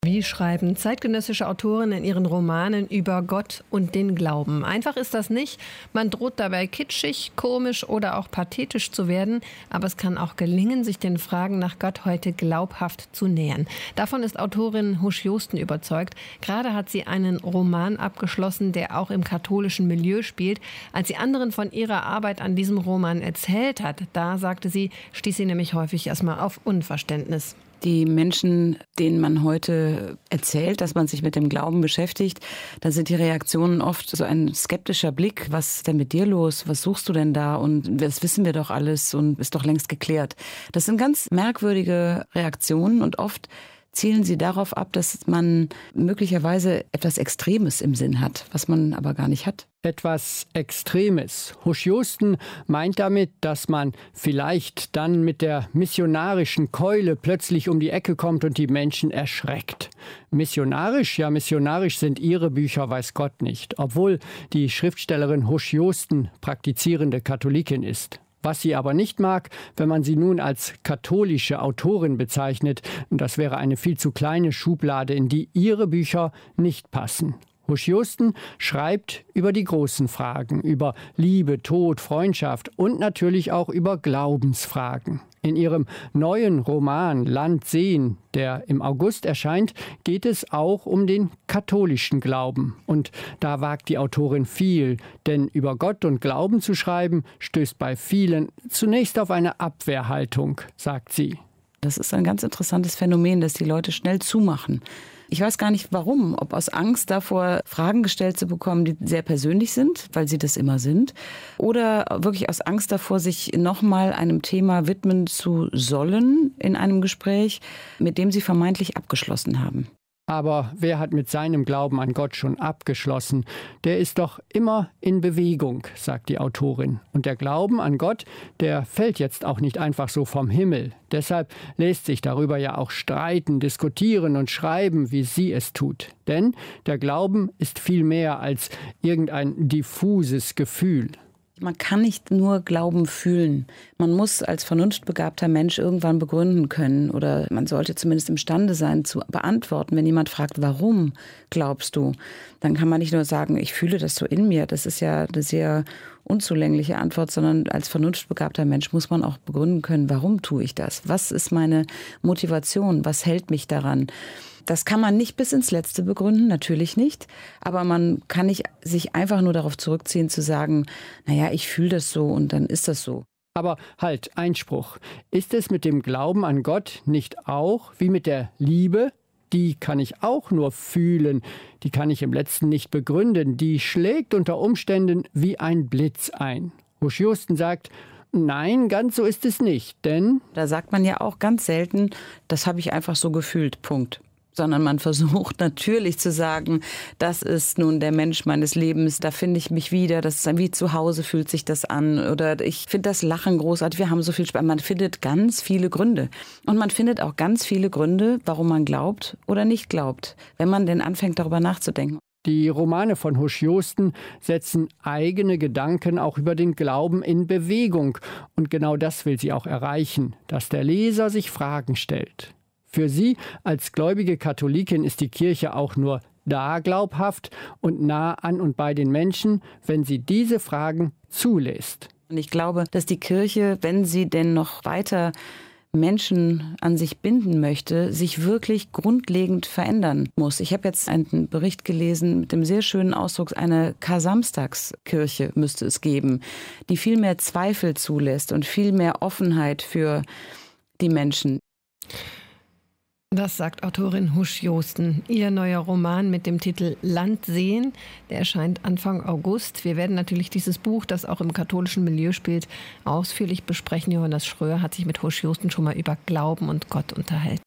Wie schreiben zeitgenössische Autorinnen in ihren Romanen über Gott und den Glauben? Einfach ist das nicht. Man droht dabei kitschig, komisch oder auch pathetisch zu werden. Aber es kann auch gelingen, sich den Fragen nach Gott heute glaubhaft zu nähern. Davon ist Autorin Husch Joosten überzeugt. Gerade hat sie einen Roman abgeschlossen, der auch im katholischen Milieu spielt. Als sie anderen von ihrer Arbeit an diesem Roman erzählt hat, da sagte sie, stieß sie nämlich häufig erstmal auf Unverständnis. Die Menschen, denen man heute erzählt, dass man sich mit dem Glauben beschäftigt, da sind die Reaktionen oft so ein skeptischer Blick. Was ist denn mit dir los? Was suchst du denn da? Und das wissen wir doch alles und ist doch längst geklärt. Das sind ganz merkwürdige Reaktionen und oft zielen sie darauf ab, dass man möglicherweise etwas Extremes im Sinn hat, was man aber gar nicht hat. Etwas Extremes. Husch Joosten meint damit, dass man vielleicht dann mit der missionarischen Keule plötzlich um die Ecke kommt und die Menschen erschreckt. Missionarisch? Ja, missionarisch sind ihre Bücher, weiß Gott nicht. Obwohl die Schriftstellerin Husch Joosten praktizierende Katholikin ist. Was sie aber nicht mag, wenn man sie nun als katholische Autorin bezeichnet, das wäre eine viel zu kleine Schublade, in die ihre Bücher nicht passen. Husch Joosten schreibt über die großen Fragen, über Liebe, Tod, Freundschaft und natürlich auch über Glaubensfragen. In ihrem neuen Roman Land sehen, der im August erscheint, geht es auch um den katholischen Glauben. Und da wagt die Autorin viel, denn über Gott und Glauben zu schreiben, stößt bei vielen zunächst auf eine Abwehrhaltung, sagt sie. Das ist ein ganz interessantes Phänomen, dass die Leute schnell zumachen. Ich weiß gar nicht warum, ob aus Angst davor, Fragen gestellt zu bekommen, die sehr persönlich sind, weil sie das immer sind, oder wirklich aus Angst davor, sich nochmal einem Thema widmen zu sollen in einem Gespräch, mit dem sie vermeintlich abgeschlossen haben. Aber wer hat mit seinem Glauben an Gott schon abgeschlossen? Der ist doch immer in Bewegung, sagt die Autorin. Und der Glauben an Gott, der fällt jetzt auch nicht einfach so vom Himmel. Deshalb lässt sich darüber ja auch streiten, diskutieren und schreiben, wie sie es tut. Denn der Glauben ist viel mehr als irgendein diffuses Gefühl. Man kann nicht nur Glauben fühlen. Man muss als vernunftbegabter Mensch irgendwann begründen können oder man sollte zumindest imstande sein zu beantworten, wenn jemand fragt, warum glaubst du? Dann kann man nicht nur sagen, ich fühle das so in mir. Das ist ja eine sehr unzulängliche Antwort, sondern als vernunftbegabter Mensch muss man auch begründen können, warum tue ich das? Was ist meine Motivation? Was hält mich daran? Das kann man nicht bis ins Letzte begründen, natürlich nicht. Aber man kann nicht sich einfach nur darauf zurückziehen, zu sagen, naja, ich fühle das so und dann ist das so. Aber halt, Einspruch. Ist es mit dem Glauben an Gott nicht auch wie mit der Liebe? Die kann ich auch nur fühlen. Die kann ich im Letzten nicht begründen. Die schlägt unter Umständen wie ein Blitz ein. Husch Joosten sagt, nein, ganz so ist es nicht, denn... Da sagt man ja auch ganz selten, das habe ich einfach so gefühlt, Punkt. Sondern man versucht natürlich zu sagen, das ist nun der Mensch meines Lebens, da finde ich mich wieder, das ist wie zu Hause fühlt sich das an oder ich finde das Lachen großartig, wir haben so viel Spaß. Man findet ganz viele Gründe und man findet auch ganz viele Gründe, warum man glaubt oder nicht glaubt, wenn man denn anfängt darüber nachzudenken. Die Romane von Husch Joosten setzen eigene Gedanken auch über den Glauben in Bewegung und genau das will sie auch erreichen, dass der Leser sich Fragen stellt. Für sie als gläubige Katholikin ist die Kirche auch nur da glaubhaft und nah an und bei den Menschen, wenn sie diese Fragen zulässt. Und ich glaube, dass die Kirche, wenn sie denn noch weiter Menschen an sich binden möchte, sich wirklich grundlegend verändern muss. Ich habe jetzt einen Bericht gelesen mit dem sehr schönen Ausdruck, eine Kar-Samstags-Kirche müsste es geben, die viel mehr Zweifel zulässt und viel mehr Offenheit für die Menschen. Das sagt Autorin Husch Joosten. Ihr neuer Roman mit dem Titel Land sehen, der erscheint Anfang August. Wir werden natürlich dieses Buch, das auch im katholischen Milieu spielt, ausführlich besprechen. Johannes Schröer hat sich mit Husch Joosten schon mal über Glauben und Gott unterhalten.